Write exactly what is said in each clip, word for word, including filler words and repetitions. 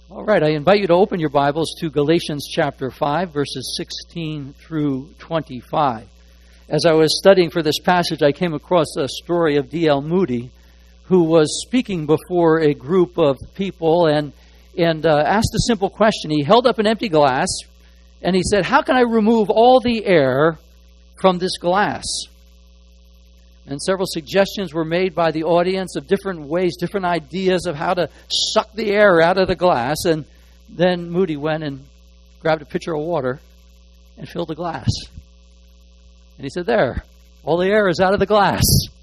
All right, I invite you to open your Bibles to Galatians chapter five, verses sixteen through twenty-five. As I was studying for this passage, I came across a story of D L Moody, who was speaking before a group of people and, and uh, asked a simple question. He held up an empty glass, and he said, "How can I remove all the air from this glass?" And several suggestions were made by the audience of different ways, different ideas of how to suck the air out of the glass. And then Moody went and grabbed a pitcher of water and filled the glass. And he said, "There, all the air is out of the glass."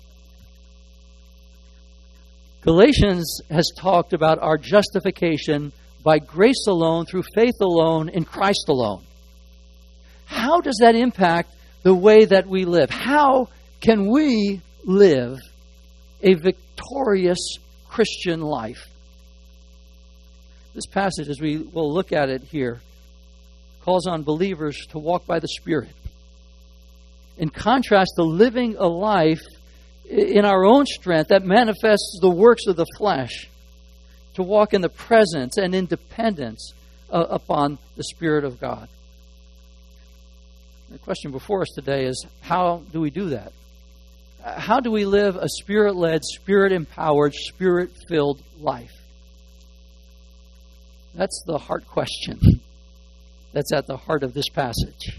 Galatians has talked about our justification by grace alone, through faith alone, in Christ alone. How does that impact the way that we live? How can we live a victorious Christian life? This passage, as we will look at it here, calls on believers to walk by the Spirit. In contrast to living a life in our own strength that manifests the works of the flesh, to walk in the presence and independence uh, upon the Spirit of God. The question before us today is, how do we do that? How do we live a Spirit-led, Spirit-empowered, Spirit-filled life? That's the heart question that's at the heart of this passage.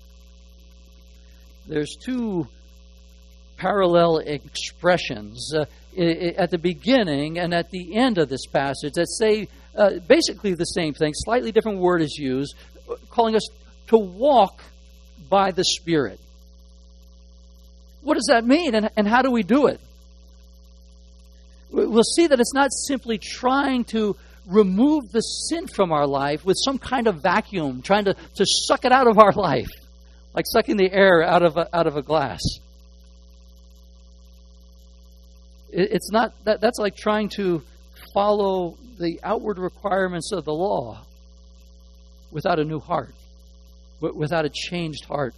There's two parallel expressions uh, at the beginning and at the end of this passage that say uh, basically the same thing. Slightly different word is used, calling us to walk by the Spirit. What does that mean, and, and how do we do it? We'll see that it's not simply trying to remove the sin from our life with some kind of vacuum, trying to, to suck it out of our life, like sucking the air out of a, out of a glass. It, it's not that that's like trying to follow the outward requirements of the law without a new heart, without a changed heart.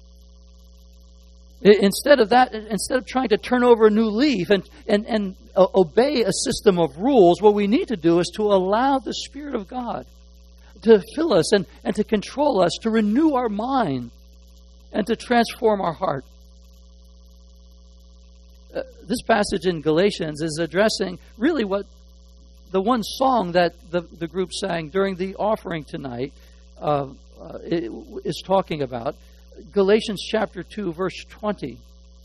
Instead of that, instead of trying to turn over a new leaf and, and, and obey a system of rules, what we need to do is to allow the Spirit of God to fill us and, and to control us, to renew our mind, and to transform our heart. Uh, this passage in Galatians is addressing really what the one song that the, the group sang during the offering tonight uh, uh, is talking about. Galatians chapter two, verse twenty,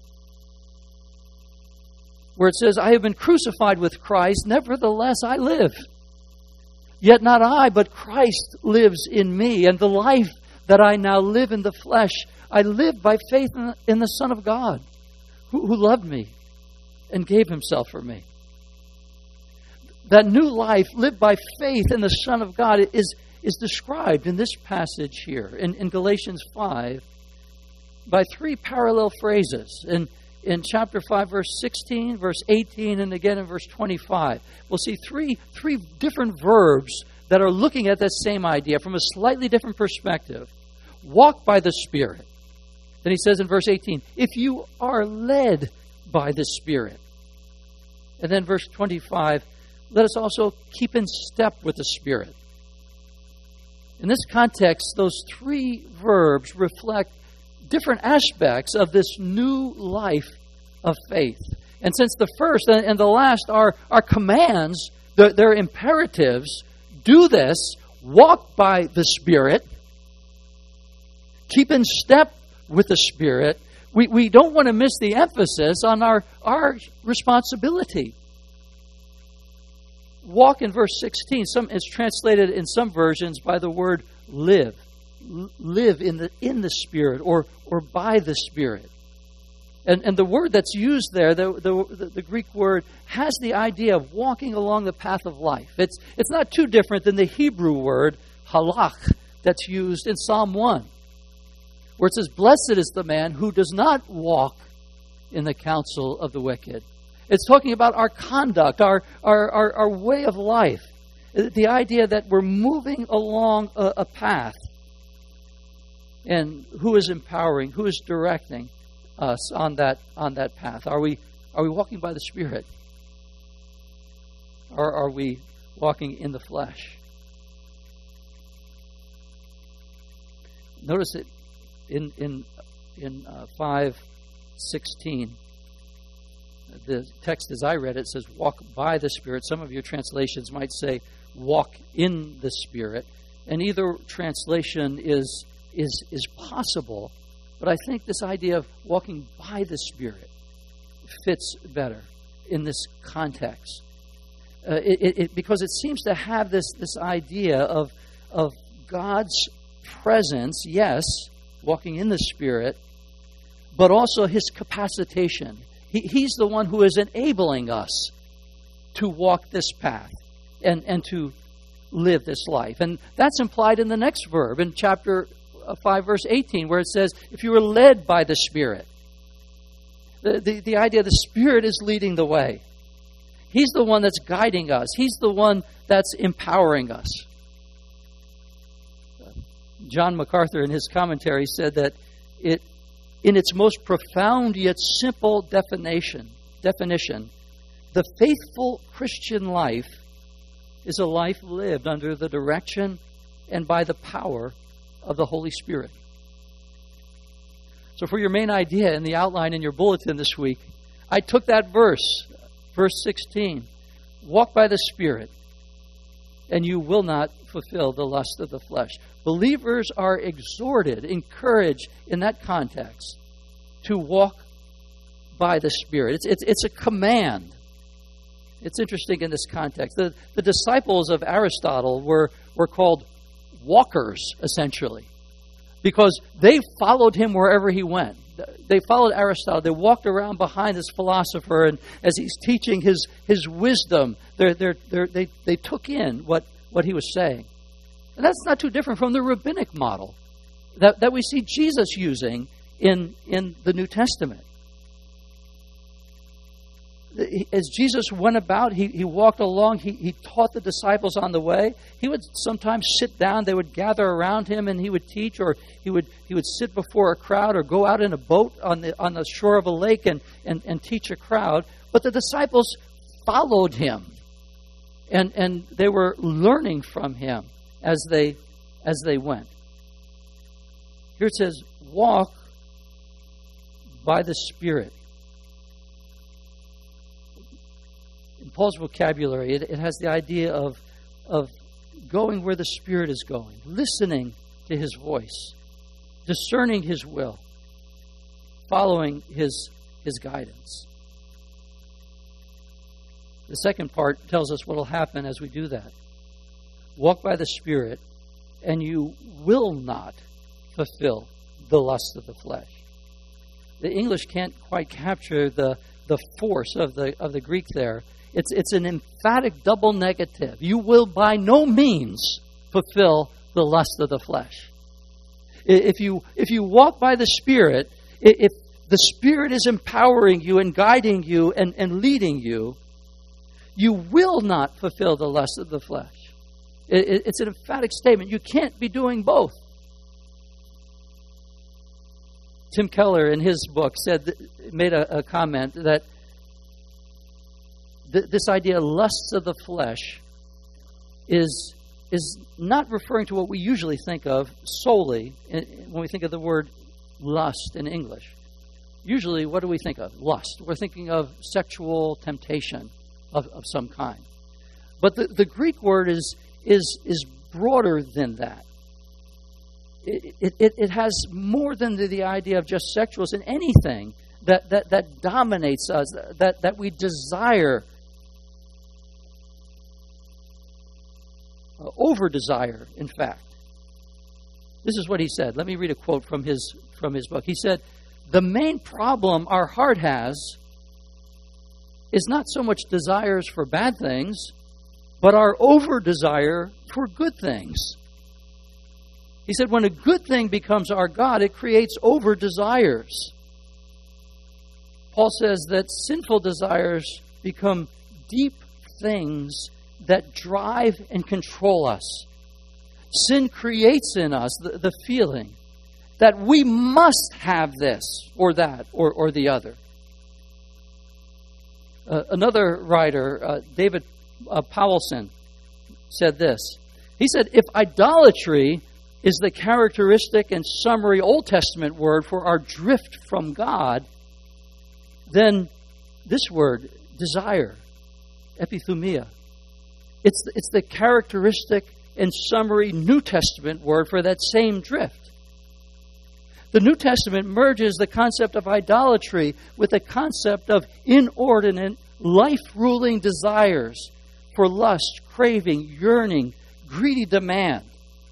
where it says, "I have been crucified with Christ, nevertheless I live. Yet not I, but Christ lives in me. And the life that I now live in the flesh, I live by faith in the, in the Son of God, who, who loved me and gave himself for me." That new life lived by faith in the Son of God is, is described in this passage here, in, in Galatians five, by three parallel phrases. In, in chapter five, verse sixteen, verse eighteen, and again in verse twenty-five. We'll see three, three different verbs that are looking at that same idea from a slightly different perspective. Walk by the Spirit. Then he says in verse eighteen, if you are led by the Spirit. And then verse twenty-five, let us also keep in step with the Spirit. In this context, those three verbs reflect different aspects of this new life of faith. And since the first and the last are, are commands, they're, they're imperatives, do this, walk by the Spirit, keep in step with the Spirit, we, we don't want to miss the emphasis on our, our responsibility. Walk in verse sixteen, some it's translated in some versions by the word live. Live in the in the Spirit or or by the Spirit. And and the word that's used there, the, the the Greek word, has the idea of walking along the path of life. It's it's not too different than the Hebrew word halach that's used in Psalm one, where it says, "Blessed is the man who does not walk in the counsel of the wicked." It's talking about our conduct, our our our, our way of life. The idea that we're moving along a, a path. And who is empowering? Who is directing us on that on that path? Are we are we walking by the Spirit, or are we walking in the flesh? Notice it in in in uh, five sixteen. The text as I read it says, walk by the Spirit. Some of your translations might say, walk in the Spirit. And either translation is is is possible, but I think this idea of walking by the Spirit fits better in this context. Uh, it, it, because it seems to have this, this idea of, of God's presence, yes, walking in the Spirit, but also His capacitation. He, he's the one who is enabling us to walk this path and, and to live this life. And that's implied in the next verb in chapter five, verse eighteen, where it says, if you were led by the Spirit. The, the, the idea the Spirit is leading the way. He's the one that's guiding us. He's the one that's empowering us. John MacArthur, in his commentary, said that it, in its most profound yet simple definition, definition, the faithful Christian life is a life lived under the direction and by the power of the Holy Spirit. So for your main idea in the outline in your bulletin this week, I took that verse, verse sixteen, walk by the Spirit, and you will not fulfill the lust of the flesh. Believers are exhorted, encouraged in that context to walk by the Spirit. It's, it's, it's a command. It's interesting in this context. The, the disciples of Aristotle were, were called walkers, essentially, because they followed him wherever he went. They followed Aristotle. They walked around behind this philosopher, and as he's teaching his, his wisdom, they're, they're, they're, they they took in what, what he was saying. And that's not too different from the rabbinic model that, that we see Jesus using in, in the New Testament. As Jesus went about, he, he walked along, he, he taught the disciples on the way. He would sometimes sit down, they would gather around him and he would teach, or he would he would sit before a crowd or go out in a boat on the on the shore of a lake and, and, and teach a crowd. But the disciples followed him. And and they were learning from him as they as they went. Here it says, walk by the Spirit. In Paul's vocabulary, it, it has the idea of, of going where the Spirit is going, listening to His voice, discerning His will, following His, His guidance. The second part tells us what will happen as we do that. Walk by the Spirit, and you will not fulfill the lust of the flesh. The English can't quite capture the, the force of the of the Greek there. It's it's an emphatic double negative. You will by no means fulfill the lust of the flesh. If you if you walk by the Spirit, if the Spirit is empowering you and guiding you and, and leading you, you will not fulfill the lust of the flesh. It, it's an emphatic statement. You can't be doing both. Tim Keller, in his book, said made a, a comment that this idea of lusts of the flesh is, is not referring to what we usually think of solely when we think of the word lust in English. Usually, what do we think of? Lust. We're thinking of sexual temptation of, of some kind. But the, the Greek word is, is, is broader than that. It, it, it has more than the, the idea of just sexual. It's in anything that, that, that dominates us, that, that we desire, uh, over-desire, in fact. This is what he said. Let me read a quote from his, from his book. He said, "The main problem our heart has is not so much desires for bad things, but our over-desire for good things." He said, when a good thing becomes our God, it creates over-desires. Paul says that sinful desires become deep things that drive and control us. Sin creates in us the, the feeling that we must have this or that or, or the other. Uh, another writer, uh, David uh, Powelson, said this. He said, if idolatry is the characteristic and summary Old Testament word for our drift from God, then this word, desire, epithumia, it's, it's the characteristic and summary New Testament word for that same drift. The New Testament merges the concept of idolatry with the concept of inordinate, life-ruling desires for lust, craving, yearning, greedy demand.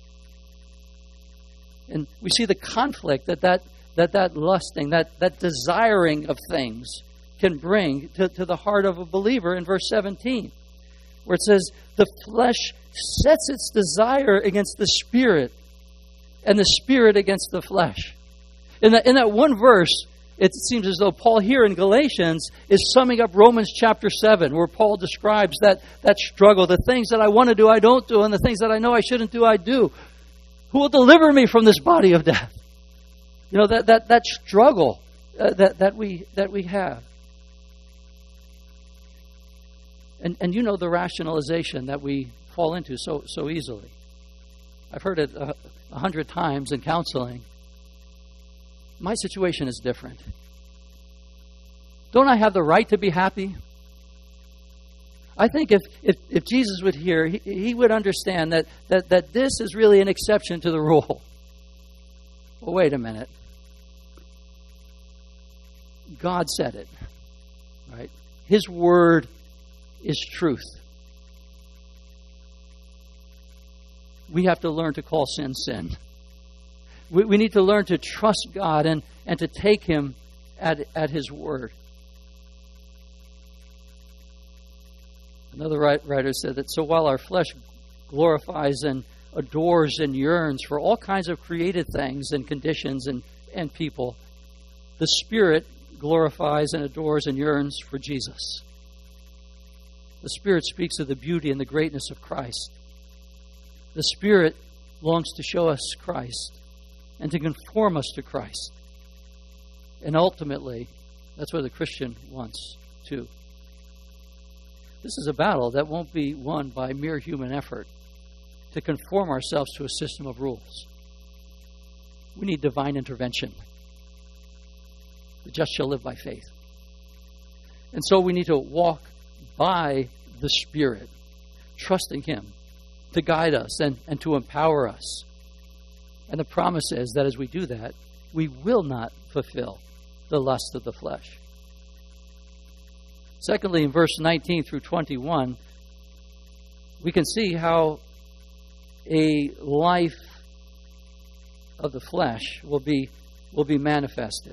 And we see the conflict that that, that, that lusting, that, that desiring of things can bring to, to the heart of a believer in verse seventeen, where it says, the flesh sets its desire against the spirit, and the spirit against the flesh. In that, in that one verse, it seems as though Paul here in Galatians is summing up Romans chapter seven, where Paul describes that, that struggle, the things that I want to do, I don't do, and the things that I know I shouldn't do, I do. Who will deliver me from this body of death? You know, that, that, that struggle uh, that, that, we, that we have. And, and you know the rationalization that we fall into so, so easily. I've heard it a, a hundred times in counseling. My situation is different. Don't I have the right to be happy? I think if, if, if Jesus would hear, he, he would understand that, that, that this is really an exception to the rule. Well, wait a minute. God said it, right? His word is truth. We have to learn to call sin, sin. We, we need to learn to trust God and, and to take Him at, at His word. Another writer said that, so while our flesh glorifies and adores and yearns for all kinds of created things and conditions and, and people, the Spirit glorifies and adores and yearns for Jesus. The Spirit speaks of the beauty and the greatness of Christ. The Spirit longs to show us Christ and to conform us to Christ. And ultimately, that's what the Christian wants too. This is a battle that won't be won by mere human effort to conform ourselves to a system of rules. We need divine intervention. The just shall live by faith. And so we need to walk by the Spirit, trusting Him to guide us and, and to empower us. And the promise is that as we do that, we will not fulfill the lust of the flesh. Secondly, in verse nineteen through twenty-one, we can see how a life of the flesh will be, will be manifested.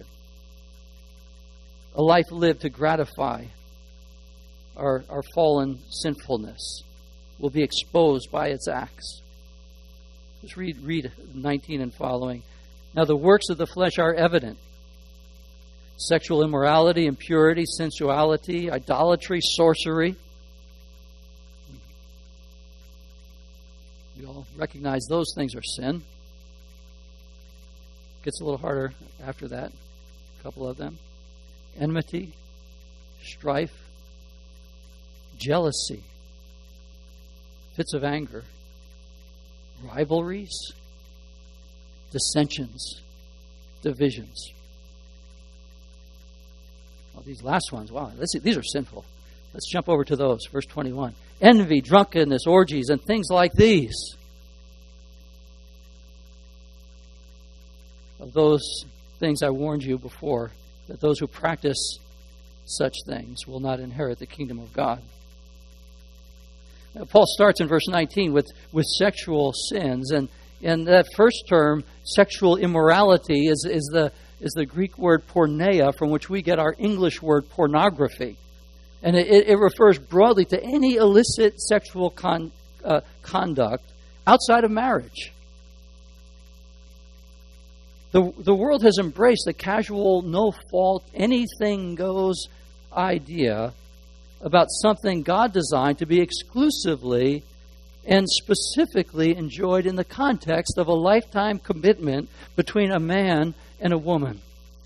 A life lived to gratify our, our fallen sinfulness will be exposed by its acts. Just read, read nineteen and following. Now the works of the flesh are evident. Sexual immorality, impurity, sensuality, idolatry, sorcery. We all recognize those things are sin. Gets a little harder after that. A couple of them. Enmity, strife, jealousy, fits of anger, rivalries, dissensions, divisions. Well, these last ones, wow, let's see, these are sinful. Let's jump over to those. Verse twenty-one. Envy, drunkenness, orgies, and things like these. Of those things I warned you before, that those who practice such things will not inherit the kingdom of God. Now, Paul starts in verse nineteen with, with sexual sins, and, and that first term, sexual immorality, is, is the is the Greek word porneia, from which we get our English word pornography. And it, it refers broadly to any illicit sexual con, uh, conduct outside of marriage. The, the world has embraced the casual, no-fault, anything-goes idea about something God designed to be exclusively and specifically enjoyed in the context of a lifetime commitment between a man and a woman.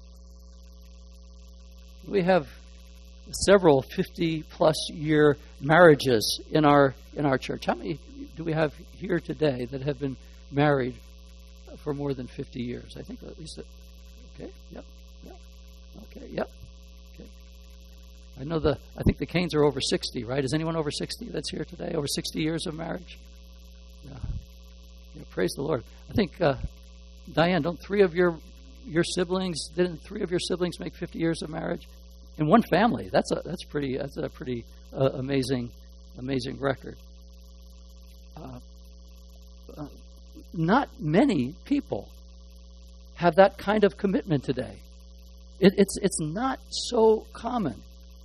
We have several fifty-plus year marriages in our in our church. How many do we have here today that have been married for more than fifty years. I think at least, okay, yep, yep, okay, yep, okay. I know the, I think the Canes are over sixty, right? Is anyone over sixty that's here today? Over sixty years of marriage? Yeah. Yeah, praise the Lord. I think, uh, Diane, don't three of your your siblings, didn't three of your siblings make fifty years of marriage? In one family. That's a, that's pretty, that's a pretty uh, amazing, amazing record. Uh, uh, not many people have that kind of commitment today. It, it's it's not so common.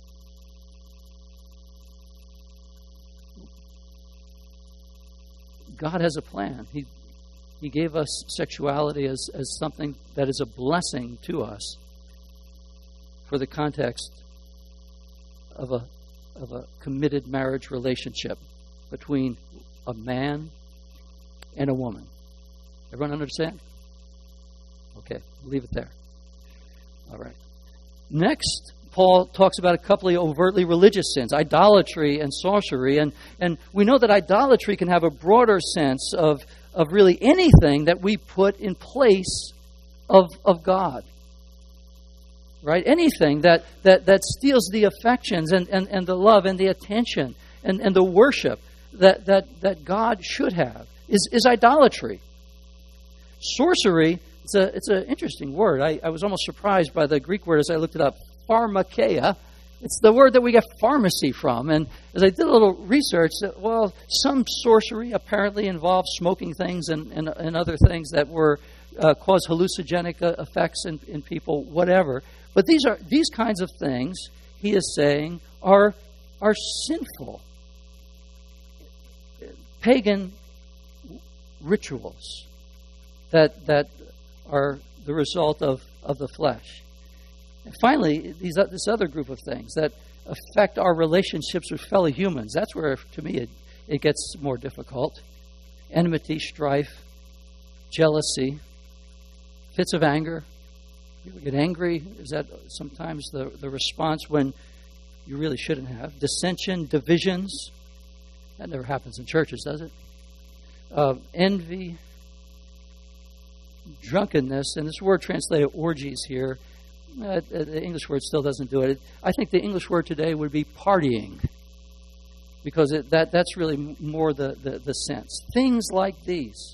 God has a plan. He He gave us sexuality as, as something that is a blessing to us for the context of a of a committed marriage relationship between a man and a woman. Everyone understand? Okay, leave it there. All right. Next, Paul talks about a couple of overtly religious sins, idolatry and sorcery. And, and we know that idolatry can have a broader sense of, of really anything that we put in place of, of God. Right? Anything that, that, that steals the affections and, and, and the love and the attention and, and the worship that, that, that God should have is, is idolatry. Sorcery, it's a it's an interesting word. I, I was almost surprised by the Greek word as I looked it up. Pharmakeia. It's the word that we get pharmacy from. And as I did a little research, well, some sorcery apparently involves smoking things and, and, and other things that were uh, cause hallucinogenic uh, effects in, in people, whatever. But these are these kinds of things, he is saying, are are sinful. Pagan rituals that that are the result of, of the flesh. And finally, these this other group of things that affect our relationships with fellow humans. That's where, to me, it, it gets more difficult. Enmity, strife, jealousy, fits of anger. You ever get angry? Is that sometimes the, the response when you really shouldn't have? Dissension, divisions. That never happens in churches, does it? Uh, envy, drunkenness, and this word translated orgies here, uh, the English word still doesn't do it. I think the English word today would be partying, because it, that that's really more the, the, the sense. Things like these.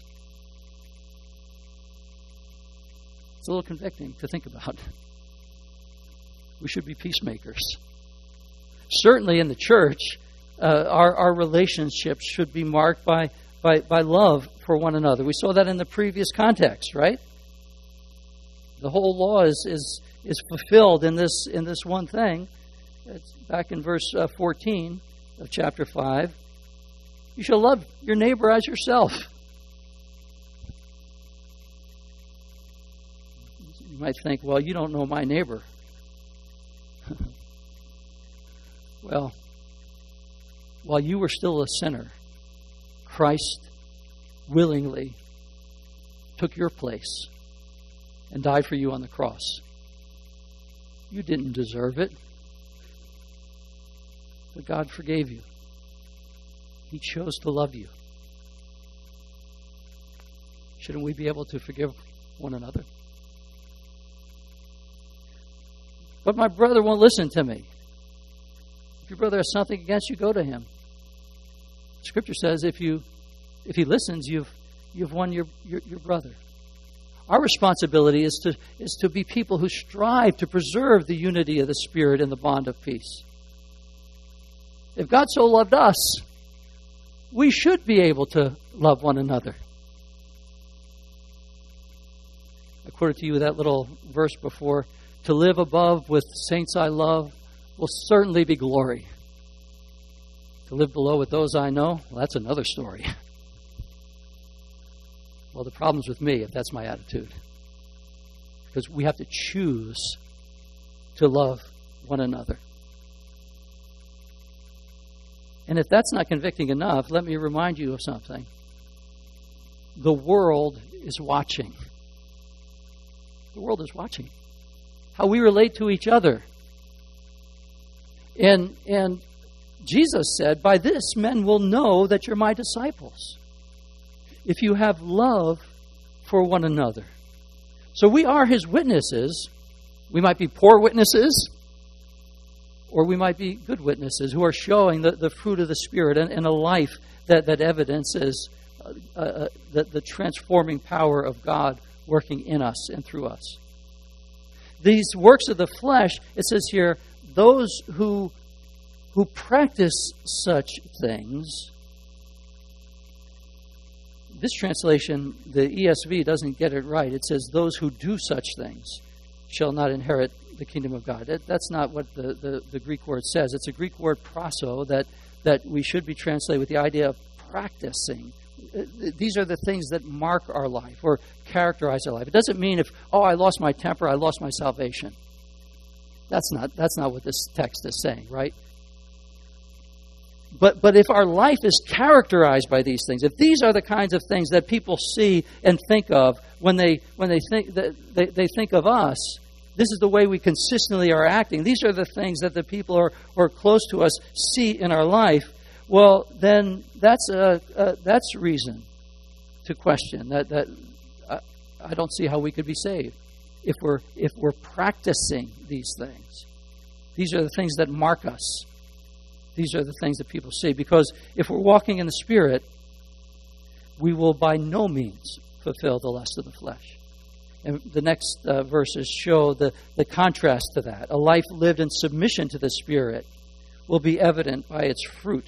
It's a little convicting to think about. We should be peacemakers. Certainly in the church, uh, our, our relationships should be marked by By, by love for one another. We saw that in the previous context, right? The whole law is is, is fulfilled in this in this one thing. It's back in verse uh, fourteen of chapter five. You shall love your neighbor as yourself. You might think, well, you don't know my neighbor. Well, while you were still a sinner, Christ willingly took your place and died for you on the cross. You didn't deserve it, but God forgave you. He chose to love you. Shouldn't we be able to forgive one another? But my brother won't listen to me. If your brother has something against you, go to him. Scripture says if you if he listens, you've you've won your, your, your brother. Our responsibility is to is to be people who strive to preserve the unity of the Spirit and the bond of peace. If God so loved us, we should be able to love one another. I quoted to you that little verse before. To live above with saints I love will certainly be glory. To live below with those I know, well, that's another story. Well, the problem's with me if that's my attitude. Because we have to choose to love one another. And if that's not convicting enough, let me remind you of something. The world is watching. The world is watching. How we relate to each other. And and Jesus said, by this men will know that you're my disciples, if you have love for one another. So we are his witnesses. We might be poor witnesses, or we might be good witnesses who are showing the, the fruit of the Spirit and, and a life that, that evidences uh, uh, the, the transforming power of God working in us and through us. These works of the flesh, it says here, those who who practice such things. This translation, the E S V, doesn't get it right. It says, those who do such things shall not inherit the kingdom of God. That, that's not what the, the, the Greek word says. It's a Greek word praso that, that we should be translated with the idea of practicing. These are the things that mark our life or characterize our life. It doesn't mean if, oh, I lost my temper, I lost my salvation. That's not, that's not what this text is saying, right? But but if our life is characterized by these things, if these are the kinds of things that people see and think of when they when they think that they, they think of us, this is the way we consistently are acting. These are the things that the people who are, who are close to us see in our life. Well, then that's a, a that's reason to question that that I, I don't see how we could be saved if we're if we're practicing these things. These are the things that mark us. These are the things that people see. Because if we're walking in the Spirit, we will by no means fulfill the lust of the flesh. And the next uh, verses show the, the contrast to that. A life lived in submission to the Spirit will be evident by its fruit.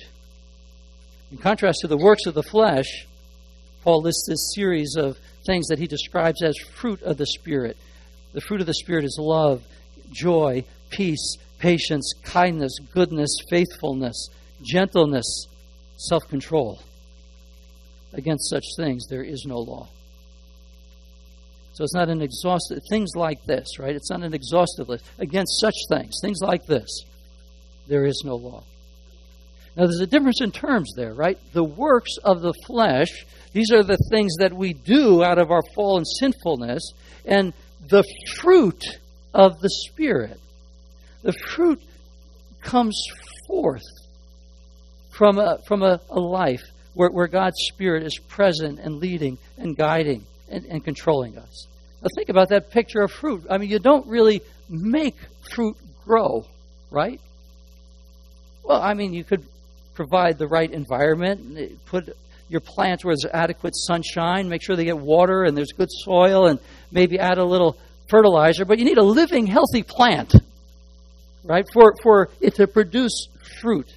In contrast to the works of the flesh, Paul lists this series of things that he describes as fruit of the Spirit. The fruit of the Spirit is love, joy, peace, patience, kindness, goodness, faithfulness, gentleness, self-control. Against such things there is no law. So it's not an exhaustive, things like this, right? It's not an exhaustive list. Against such things, things like this, there is no law. Now there's a difference in terms there, right? The works of the flesh, these are the things that we do out of our fallen sinfulness, and the fruit of the Spirit. The fruit comes forth from a, from a, a life where, where God's Spirit is present and leading and guiding and, and controlling us. Now think about that picture of fruit. I mean, you don't really make fruit grow, right? Well, I mean, you could provide the right environment, put your plants where there's adequate sunshine, make sure they get water and there's good soil, and maybe add a little fertilizer, but you need a living, healthy plant. Right, for, for it to produce fruit.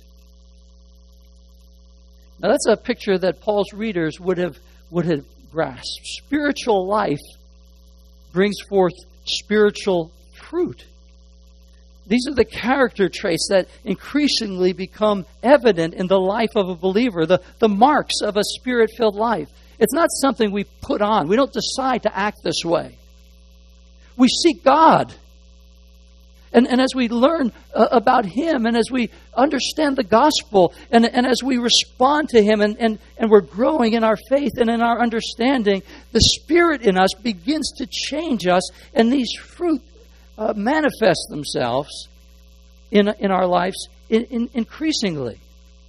Now that's a picture that Paul's readers would have would have grasped. Spiritual life brings forth spiritual fruit. These are the character traits that increasingly become evident in the life of a believer, the, the marks of a Spirit-filled life. It's not something we put on. We don't decide to act this way. We seek God. And, and as we learn uh, about Him, and as we understand the gospel, and, and as we respond to Him, and, and, and we're growing in our faith and in our understanding, the Spirit in us begins to change us, and these fruit uh, manifest themselves in, in our lives in, in increasingly.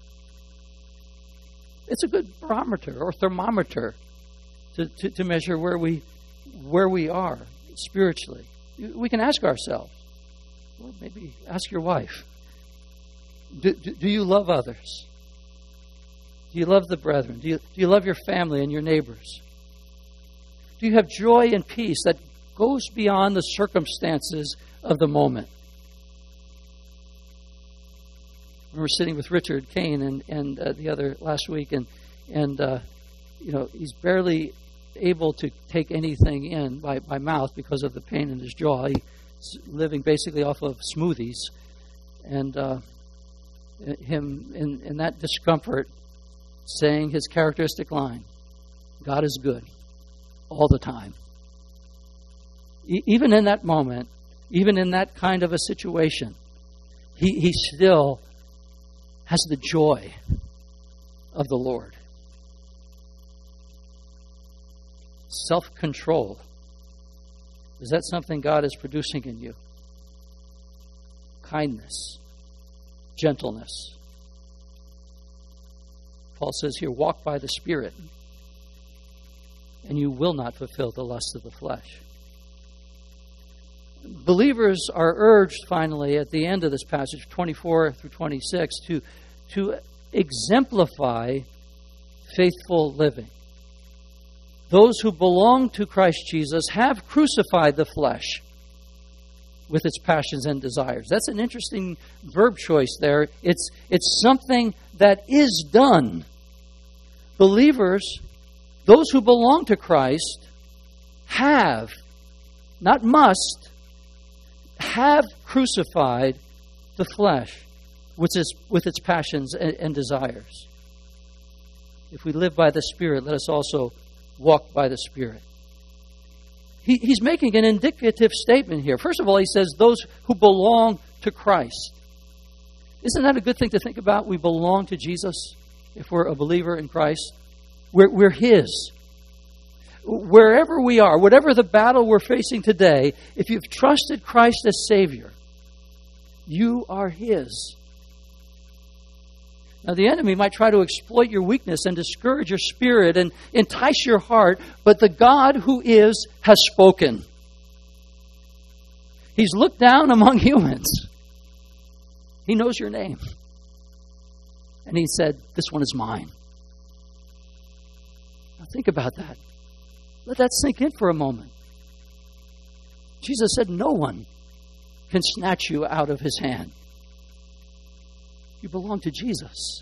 It's a good barometer or thermometer to, to, to measure where we, where we are spiritually. We can ask ourselves, well, maybe ask your wife. Do, do, do you love others? Do you love the brethren? Do you, do you love your family and your neighbors? Do you have joy and peace that goes beyond the circumstances of the moment? We were sitting with Richard Kane and, and uh, the other last week, and and uh, you know he's barely able to take anything in by, by mouth because of the pain in his jaw. He, living basically off of smoothies, and uh, him in, in that discomfort saying his characteristic line, God is good all the time. E- even in that moment, even in that kind of a situation, he, he still has the joy of the Lord. Self-control. Is that something God is producing in you? Kindness, gentleness. Paul says here, walk by the Spirit. and you will not fulfill the lust of the flesh. Believers are urged, finally, at the end of this passage, twenty-four through twenty-six, to, to exemplify faithful living. Those who belong to Christ Jesus have crucified the flesh with its passions and desires. That's an interesting verb choice there. It's, it's something that is done. Believers, those who belong to Christ, have, not must, have crucified the flesh with its, with its passions and, and desires. If we live by the Spirit, let us also walk by the Spirit. He, he's making an indicative statement here. First of all, he says, those who belong to Christ. Isn't that a good thing to think about? We belong to Jesus if we're a believer in Christ. We're, we're His. Wherever we are, whatever the battle we're facing today, if you've trusted Christ as Savior, you are His. Now, the enemy might try to exploit your weakness and discourage your spirit and entice your heart, but the God who is has spoken. He's looked down among humans. He knows your name. And He said, this one is mine. Now, think about that. Let that sink in for a moment. Jesus said, no one can snatch you out of His hand. You belong to Jesus.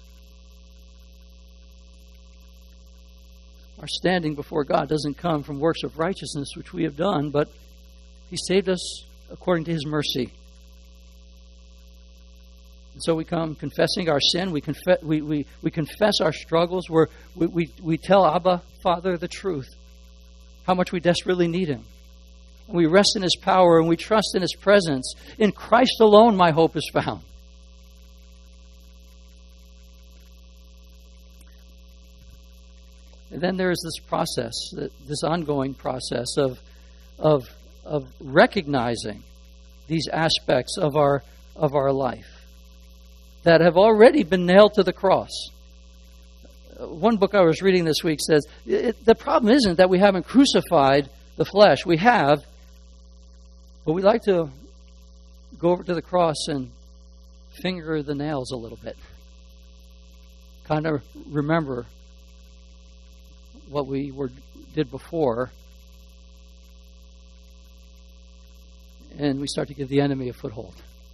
Our standing before God doesn't come from works of righteousness which we have done, but He saved us according to His mercy. And so we come confessing our sin. We confess, we, we, we confess our struggles. We're, we, we, we tell Abba, Father, the truth, how much we desperately need Him. And we rest in His power and we trust in His presence. In Christ alone my hope is found. And then there is this process, this ongoing process of, of, of recognizing these aspects of our, of our life that have already been nailed to the cross. One book I was reading this week says, it, the problem isn't that we haven't crucified the flesh. We have, but we like to go over to the cross and finger the nails a little bit. Kind of remember what we were did before, and we start to give the enemy a foothold.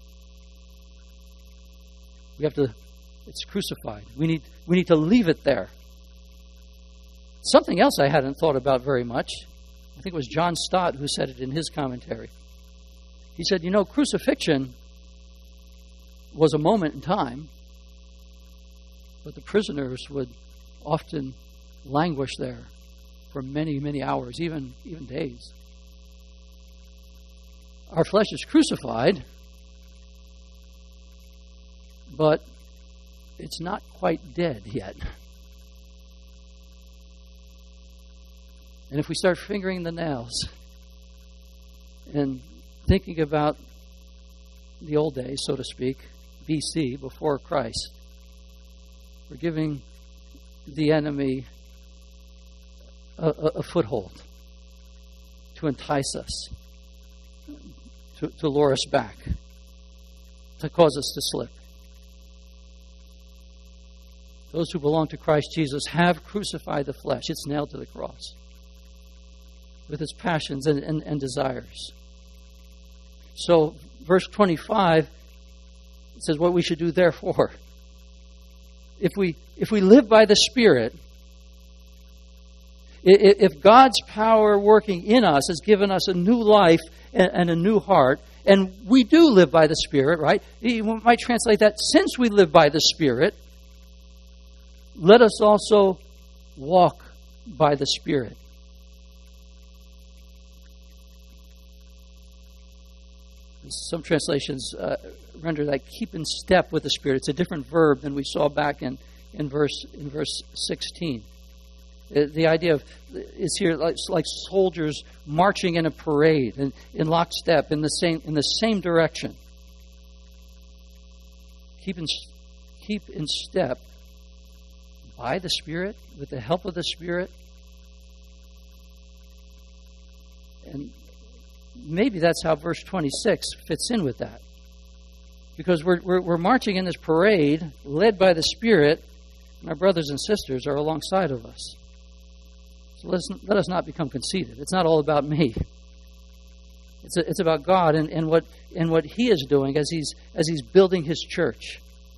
We have to, it's crucified. We need we need to leave it there. Something else I hadn't thought about very much, I think it was John Stott who said it in his commentary. He said, you know, crucifixion was a moment in time, but the prisoners would often languish there for many, many hours, even, even days. Our flesh is crucified, but it's not quite dead yet. And if we start fingering the nails and thinking about the old days, so to speak, B C, before Christ, we're giving the enemy A, a, a foothold to entice us, to, to lure us back, to cause us to slip. Those who belong to Christ Jesus have crucified the flesh. It's nailed to the cross with its passions and, and, and desires. So, verse twenty-five says what we should do therefore. If we if we live by the Spirit, if God's power working in us has given us a new life and a new heart, and we do live by the Spirit, right? You might translate that, since we live by the Spirit, let us also walk by the Spirit. Some translations uh, render that keep in step with the Spirit. It's a different verb than we saw back in, in verse in verse sixteen. The idea of is here like, like soldiers marching in a parade and in lockstep in the same in the same direction. Keep in keep in step by the Spirit, with the help of the Spirit, And maybe that's how verse twenty-six fits in with that. Because we're, we're, we're marching in this parade, led by the Spirit, and our brothers and sisters are alongside of us. So let us, let us not become conceited. It's not all about me. It's, a, it's about God and, and, what, and what He is doing as he's, as he's building His church.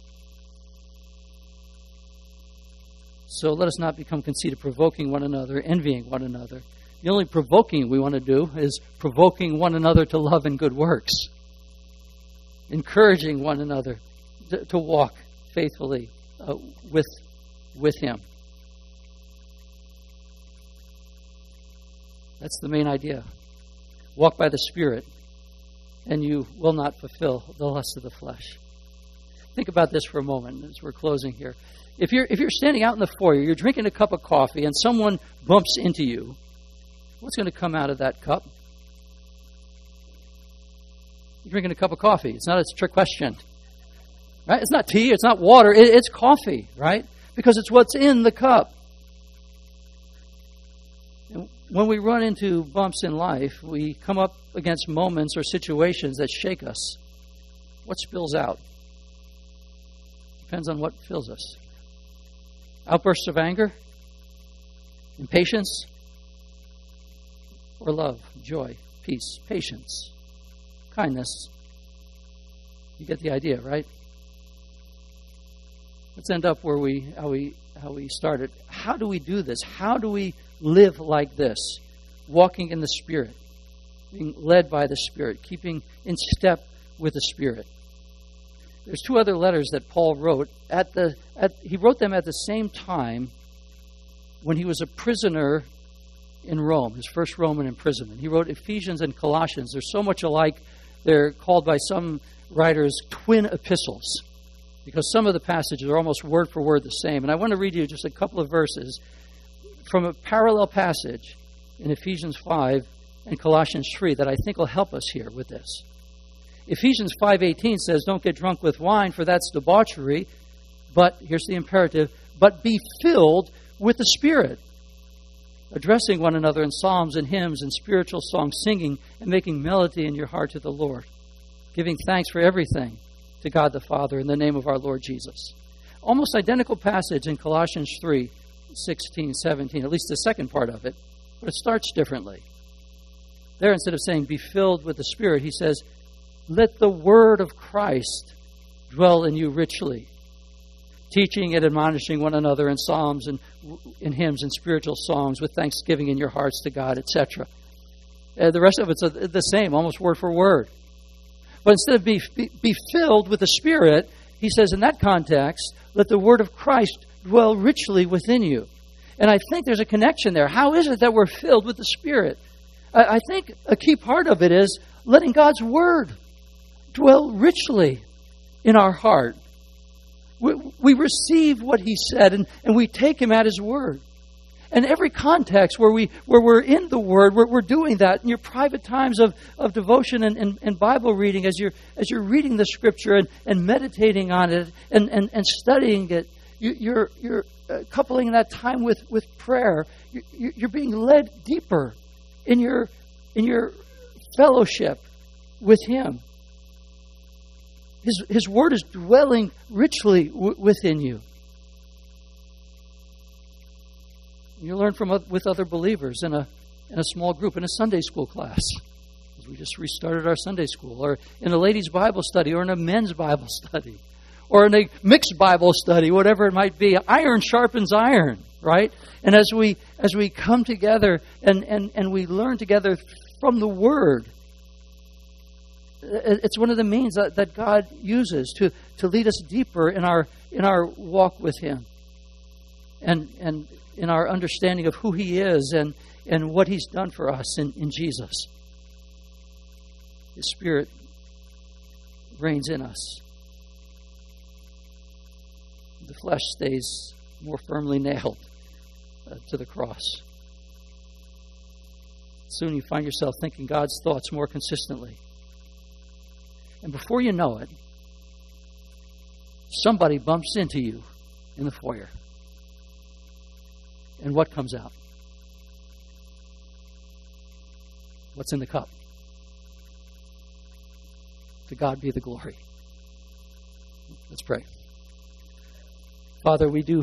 So let us not become conceited, provoking one another, envying one another. The only provoking we want to do is provoking one another to love and good works. Encouraging one another to, to walk faithfully uh, with, with Him. That's the main idea. Walk by the Spirit, and you will not fulfill the lust of the flesh. Think about this for a moment as we're closing here. If you're if you're standing out in the foyer, you're drinking a cup of coffee, and someone bumps into you, what's going to come out of that cup? You're drinking a cup of coffee. It's not a trick question. Right? It's not tea. It's not water. It, it's coffee, right? Because it's what's in the cup. And when we run into bumps in life, we come up against moments or situations that shake us. What spills out? Depends on what fills us. Outbursts of anger? Impatience? Or love, joy, peace, patience, kindness? You get the idea, right? Let's end up where we how we how we started. How do we do this? How do we live like this? Walking in the Spirit, being led by the Spirit, keeping in step with the Spirit. There's two other letters that Paul wrote at the at he wrote them at the same time when he was a prisoner in Rome, his first Roman imprisonment. He wrote Ephesians and Colossians. They're so much alike, they're called by some writers twin epistles, because some of the passages are almost word for word the same. And I want to read you just a couple of verses from a parallel passage in Ephesians five and Colossians three that I think will help us here with this. Ephesians five eighteen says, don't get drunk with wine, for that's debauchery. But, here's the imperative, but be filled with the Spirit, addressing one another in psalms and hymns and spiritual songs, singing and making melody in your heart to the Lord, giving thanks for everything to God the Father in the name of our Lord Jesus. Almost identical passage in Colossians three, sixteen, seventeen, at least the second part of it, but it starts differently. There, instead of saying, be filled with the Spirit, he says, let the word of Christ dwell in you richly, teaching and admonishing one another in psalms and in hymns and spiritual songs with thanksgiving in your hearts to God, et cetera. Uh, the rest of it's the same, almost word for word. But instead of be, be, be filled with the Spirit, he says in that context, let the word of Christ dwell richly within you. And I think there's a connection there. How is it that we're filled with the Spirit? I, I think a key part of it is letting God's word dwell richly in our heart. We, we receive what He said, and, and we take Him at His word. And every context where, we, where we're in the Word, we're, we're doing that in your private times of, of devotion and, and, and Bible reading, as you're, as you're reading the Scripture and, and meditating on it and, and, and studying it, you, you're, you're uh, coupling that time with, with prayer. You, you're being led deeper in your, in your fellowship with Him. His, His Word is dwelling richly w- within you. You learn from with other believers in a in a small group, in a Sunday school class. We just restarted our Sunday school, or in a ladies' Bible study, or in a men's Bible study, or in a mixed Bible study, whatever it might be. Iron sharpens iron, right? And as we as we come together and, and, and we learn together from the Word, it's one of the means that, that God uses to, to lead us deeper in our in our walk with Him. And and in our understanding of who He is and, and what He's done for us in, in Jesus. His Spirit reigns in us. The flesh stays more firmly nailed uh, to the cross. Soon you find yourself thinking God's thoughts more consistently. And before you know it, somebody bumps into you in the foyer. And what comes out? what's in the cup. To God be the glory. Let's pray. Father, we do